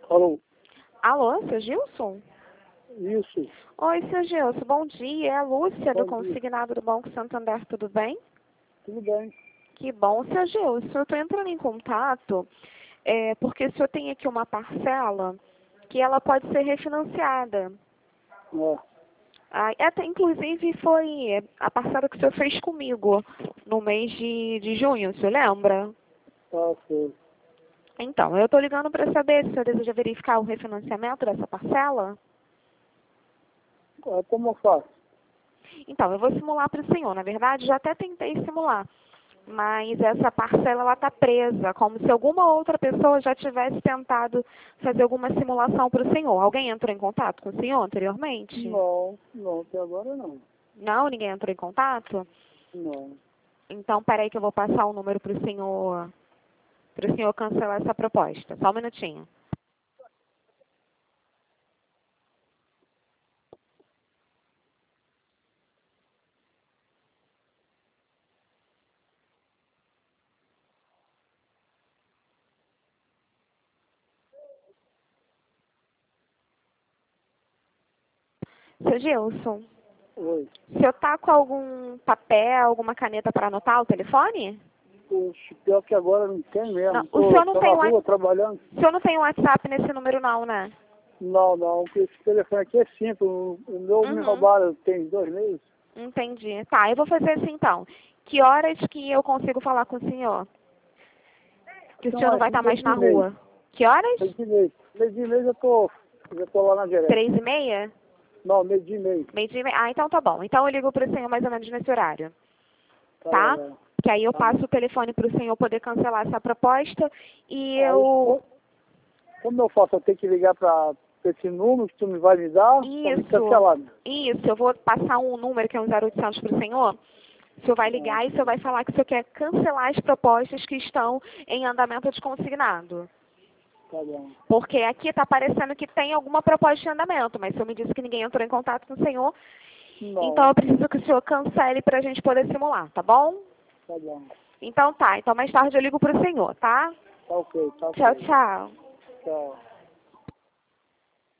Alô? Alô, seu Gilson? Isso. Oi, seu Gilson, bom dia. É a Lúcia, do Bom dia. Consignado do Banco Santander, tudo bem? Tudo bem. Que bom, seu Gilson. Eu estou entrando em contato porque o senhor tem aqui uma parcela que ela pode ser refinanciada. Inclusive, foi a parcela que o senhor fez comigo no mês de junho, o senhor lembra? Tá certo. Então, eu estou ligando para saber se o senhor deseja verificar o refinanciamento dessa parcela. Como eu faço? Então, eu vou simular para o senhor. Na verdade, já até tentei simular, mas essa parcela ela está presa, como se alguma outra pessoa já tivesse tentado fazer alguma simulação para o senhor. Alguém entrou em contato com o senhor anteriormente? Não, até agora não. Não? Ninguém entrou em contato? Não. Então, peraí que eu vou passar o número para o senhor cancelar essa proposta. Só um minutinho. Seu Gilson, Oi. o senhor está com algum papel, alguma caneta para anotar o telefone? Poxa, pior que agora não tem mesmo. Não, o senhor não Tô tem na rua trabalhando. o senhor não tem WhatsApp nesse número não, né? Não, porque esse telefone aqui é simples. O meu me roubaram tem 2 meses. Entendi. Tá, eu vou fazer assim então. Que horas que eu consigo falar com o senhor? Que o senhor não vai estar mais na rua. Que horas? Meio de mês. Meio de mês eu tô lá na direta. 3h30? Não, meio de mês. Meio-dia e meia? Ah, então tá bom. Então eu ligo para o senhor mais ou menos nesse horário. Tá? Legal. Que aí eu passo o telefone para o senhor poder cancelar essa proposta e eu... Como eu faço? Eu tenho que ligar para esse número que tu me vai me dar? Pra me cancelar, né? Isso. Eu vou passar um número que é um 0800 para o senhor. O senhor vai ligar e o senhor vai falar que o senhor quer cancelar as propostas que estão em andamento de consignado. Tá bom. Porque aqui está parecendo que tem alguma proposta em andamento, mas o senhor me disse que ninguém entrou em contato com o senhor. Não. Então eu preciso que o senhor cancele para a gente poder simular, tá bom? Tá bom. Então tá. Então mais tarde eu ligo para o senhor, tá? Tá ok. Tchau, tchau. Tchau.